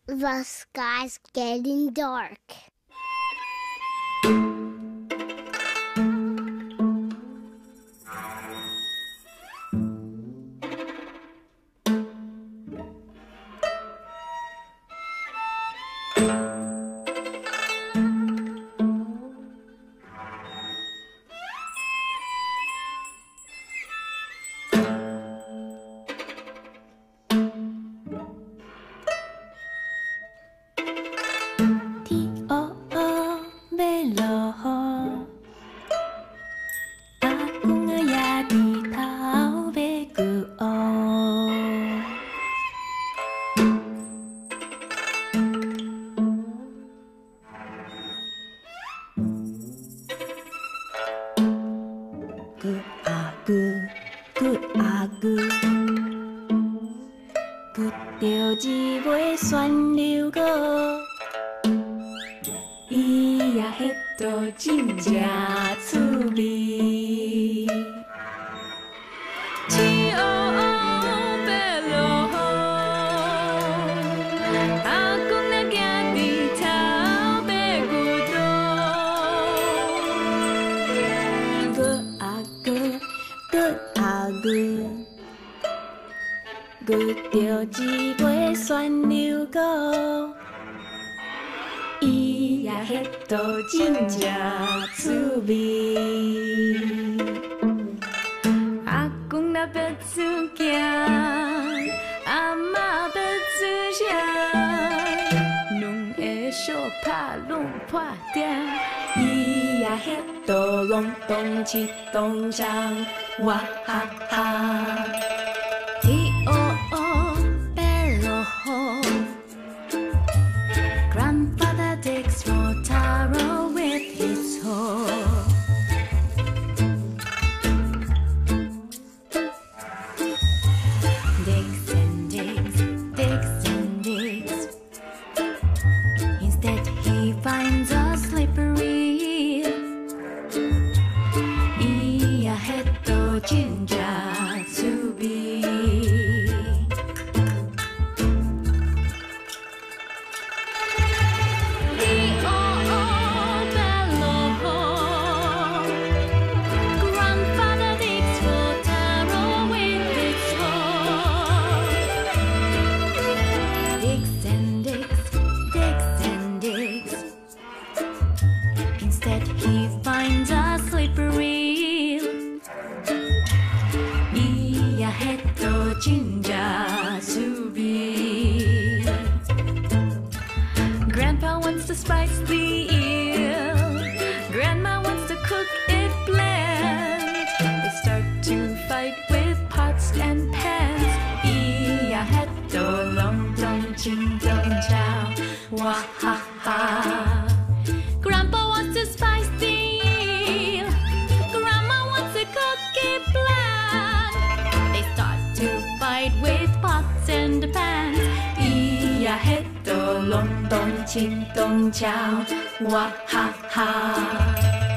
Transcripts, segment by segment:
The sky's getting dark. Grandfather digs for taro with his hoe. Digs and digs, digs and digs. Instead he finds a slippery eel. Iya heto jinja tsubi. Grandpa wants to spice the eel. Grandma wants to cook it bland. They start to fight with pots and pans. Iya heto long dong ching dong chow. Wah ha ha. Grandpa wants to spice the eel. Grandma wants to cook it bland. They start to fight with pots and pans. Iya heto long dong ching dong chow. Wah ha ha.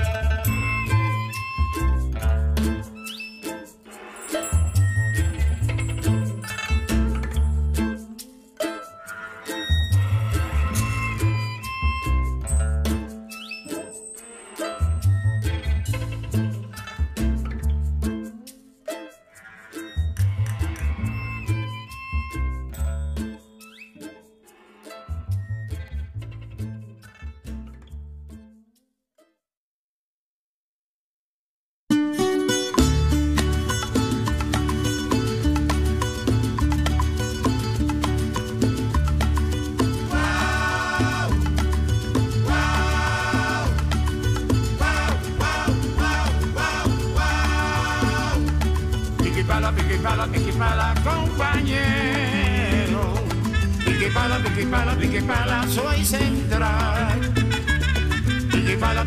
Pique pala, compañero. Pique pala, soy central. Pique pala,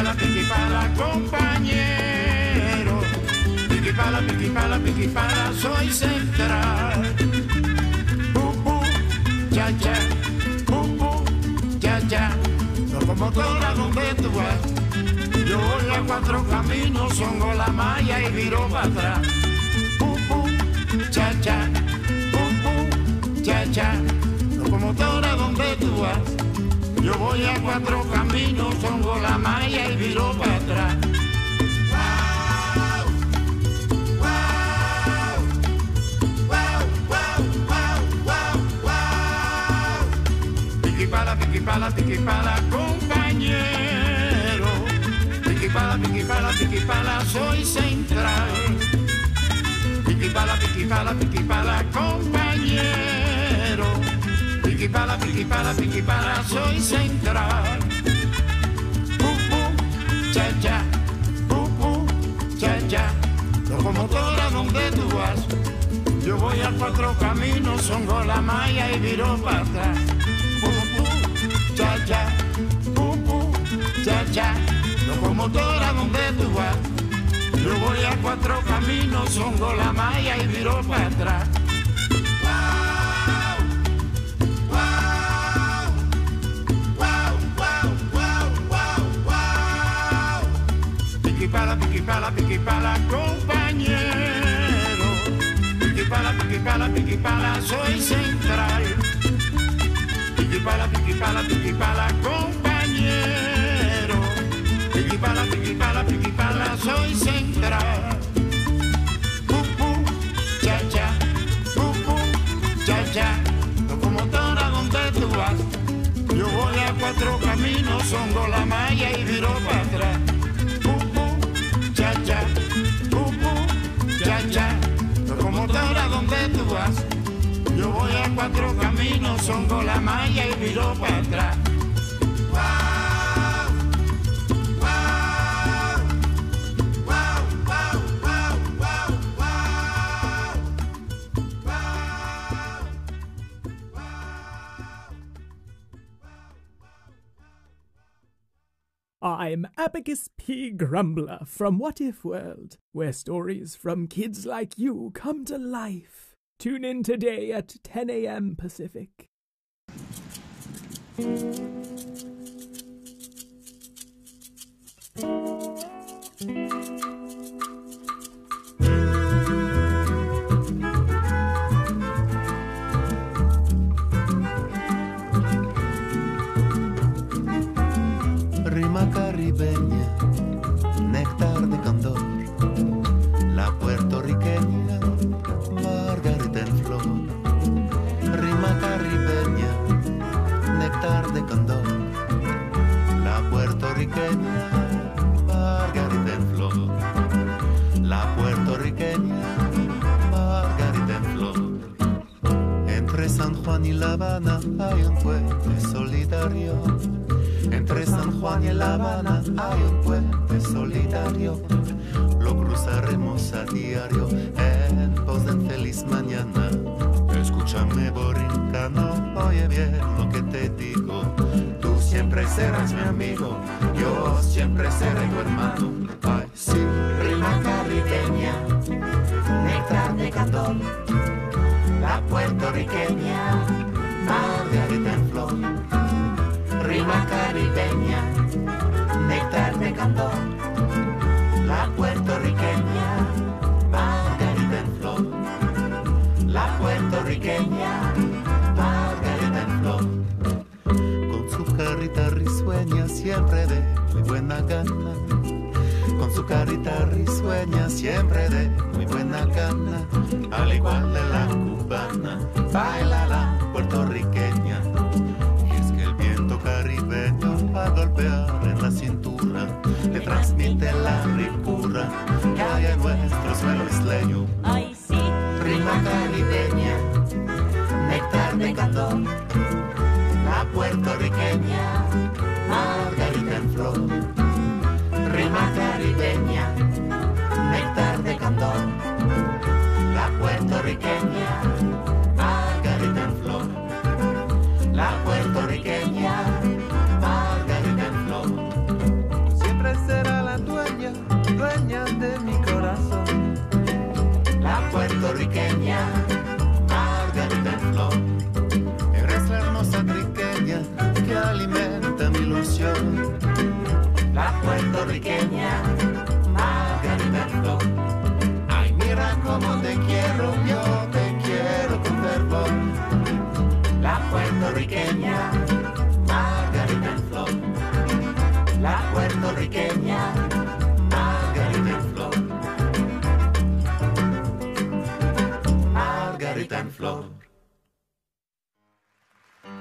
compañero. Pique pala, soy central. Cha cha, cha cha. Locomotora donde tú vas. Yo voy a cuatro caminos, songo la malla y viro para atrás. Cha cha, cha cha, locomotora donde voy a cuatro caminos, songo la malla y viro para atrás. Piquipala, compañero. Piquipala, soy central. Piquipala, compañero. Piquipala, soy central. Cha-cha, cha-cha. Locomotora, ¿donde tú vas? Yo voy a cuatro caminos, songo la malla y viro para atrás. Cha-cha, cha-cha. Locomotora, ¿donde tú vas? Yo voy a cuatro caminos, songo la malla y viro para atrás. Piquipala, compañero. Piquipala, soy central. Piquipala, compañero. Piquipala, soy central. Cha-cha, cha-cha. Locomotora, ¿donde tú vas? Yo voy a cuatro caminos, songo la malla y viro para atrás. Cha-cha, cha-cha. Locomotora, ¿donde tú vas? Yo voy a cuatro caminos, songo la malla y viro para atrás. I'm Abacus P. Grumbler from What If World, where stories from kids like you come to life. Tune in today at 10 a.m. Pacific. Rima caribeña, néctar de candor, la puertorriqueña, margarita en flor. Rima caribeña, néctar de candor, la puertorriqueña, margarita en flor. La puertorriqueña, margarita en flor. Entre San Juan y La Habana hay un puente solidario. Entre San Juan y La Habana hay un puente solidario. Lo cruzaremos a diario en pos de feliz mañana. Escúchame, borincano, oye bien lo que te digo. Tú siempre serás mi amigo, yo siempre seré tu hermano. Ay, sí. Rima caribeña, néctar de candor, la puertorriqueña, margarita en flor. Rima caribeña, néctar de candor, la puertorriqueña, margarita en flor. La puertorriqueña, margarita en flor. Con su carita risueña siempre de muy buena gana. Con su carita risueña siempre de muy buena gana. Al igual de la cubana, baila la puertorriqueña. Caribeño a golpear en la cintura le transmite la ricura que hay en nuestro suelo isleño. Ay, sí. Rima caribeña, néctar de candor, la puertorriqueña, margarita en flor. Rima caribeña, néctar de candor, la puertorriqueña, margarita en flor. La puertorriqueña, margarita en flor. Siempre será la dueña, dueña de mi corazón. La puertorriqueña, margarita en flor. Eres la hermosa triqueña que alimenta mi ilusión. La puertorriqueña, margarita en flor. Ay, mira cómo te quiero, yo te quiero con fervor. La puertorriqueña, margarita en flor. puertorriqueña, Margarita en flor. Margarita en flor.